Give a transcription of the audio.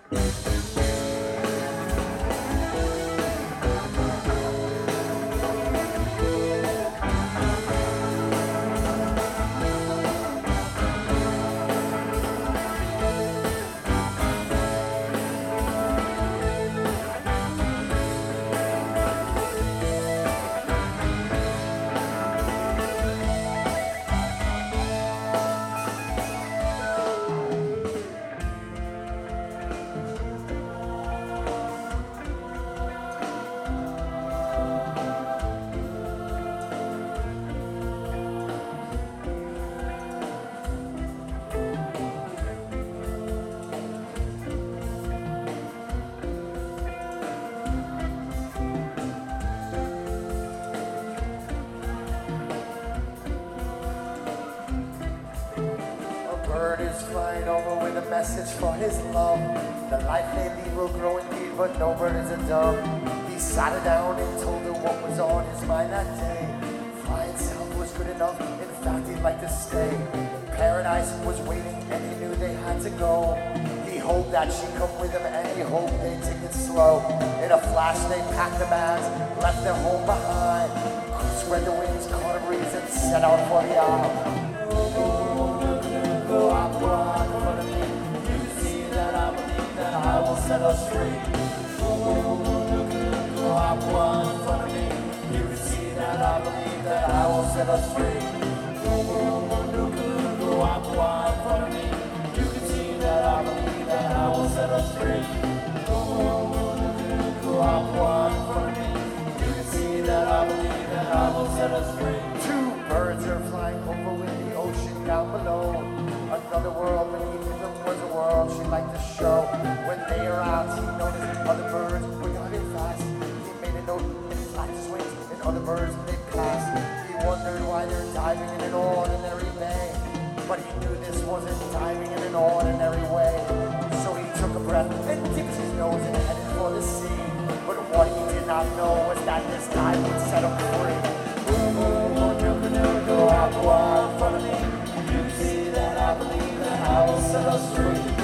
Bird is flying over with a message for his love. The life they lead will grow indeed, but no bird is a dove. He sat her down and told her what was on his mind that day. Fly itself was good enough, in fact he'd like to stay. Paradise was waiting and he knew they had to go. He hoped that she'd come with him and he hoped they'd take it slow. In a flash they packed the bags, left their home behind. Spread the wings, caught a breeze and set out for the isle. Up one in front of me, you can see that I believe that I will set us free. Up one in front of me, you can see that I believe that I will set us free. Up one in front of me, you can see that I believe that I will set us free. Up one in front of me, you can see that I believe that I will set us free. Two birds are flying over with the ocean down below. Another world beneath them was a world she'd like to show. When they arrived, he noticed other birds were diving fast. He made a note and flapped his wings, and other birds they passed. He wondered why they're diving in an ordinary bay, but he knew this wasn't diving in an ordinary way. So he took a breath and dipped his nose and headed for the sea. But what he did not know was that this dive would set him free. Go up, in front of me. You see that I believe that I will set us free.